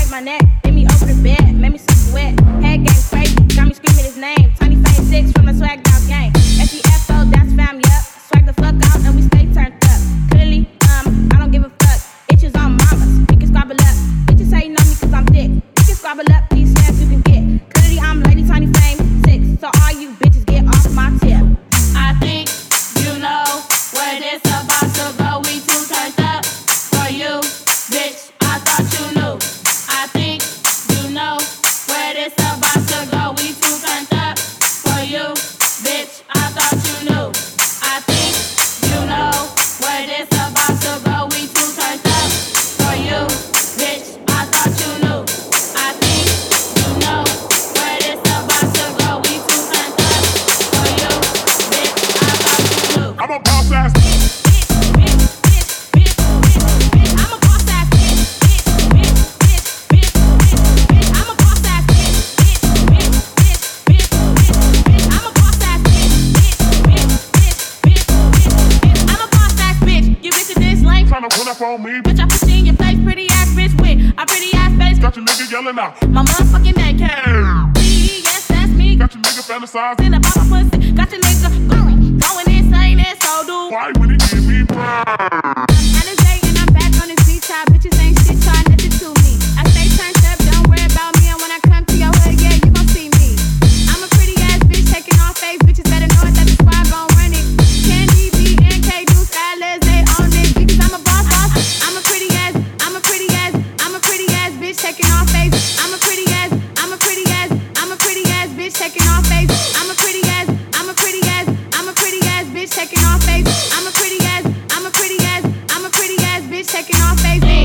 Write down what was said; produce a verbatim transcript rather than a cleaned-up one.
my neck. Hit me over the bed, made me super wet. Head game crazy, got me screaming his name. Tiny Fame six from the Swagged Out gang. S E F O, that's fam, yup. Swag the fuck out and we stay turned up. Clearly, um, I don't give a fuck. Itches on mamas, we can squabble up. Bitches say you know me cause I'm thick. We can squabble up, these snaps you can get. Clearly, I'm Lady Tiny Fame six. So all you bitches get off my tip. I think you know where this about to go. We too turned up for you, bitch. I thought you knew. I think you know where this about to go. We too turned up for you, bitch. I thought you knew. I think you know where this about to go. We too turned up for you, bitch. I thought you knew. I think you know where this about to go. We too turned up for you, bitch. I thought you knew. I'm a boss ass. Tryna pull up on me, Bitch, I put you in your place, pretty ass bitch with a pretty ass face. got your nigga yelling out. My motherfucking neck hair. Yes, that's me. Got your nigga fantasizing. In about my pussy, got your nigga going, going insane, and so do. Why would he give me pride? And it's day and I'm back on this beach top. Bitches ain't shit, try nothing to me. I stay turned up, don't worry about me. And when I come to your hood, yeah, you gon' see me. I'm a pretty ass bitch taking off face. Bitches better know it that the squad gon' run it. Candy B and K do stylists, they own it. Because I'm a boss, boss. I'm a pretty ass, I'm a pretty ass, I'm a pretty ass bitch taking off face. I'm a pretty ass, I'm a pretty ass, I'm a pretty ass bitch taking off face. I'm a pretty ass, I'm a pretty ass, I'm a pretty ass bitch taking off face. I'm a pretty ass, I'm a pretty ass, I'm a pretty ass bitch taking off face.